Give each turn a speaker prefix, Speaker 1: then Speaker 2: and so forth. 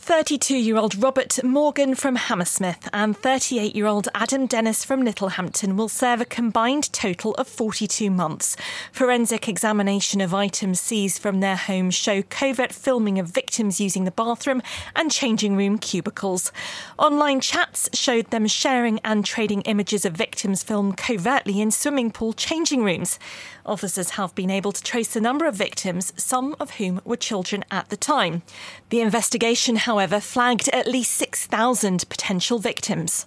Speaker 1: 32-year-old Robert Morgan from Hammersmith and 38-year-old Adam Dennis from Littlehampton will serve a combined total of 42 months. Forensic examination of items seized from their homes show covert filming of victims using the bathroom and changing room cubicles. Online chats showed them sharing and trading images of victims filmed covertly in swimming pool changing rooms. Officers have been able to trace the number of victims, some of whom were children at the time. The investigation, however, flagged at least 6,000 potential victims.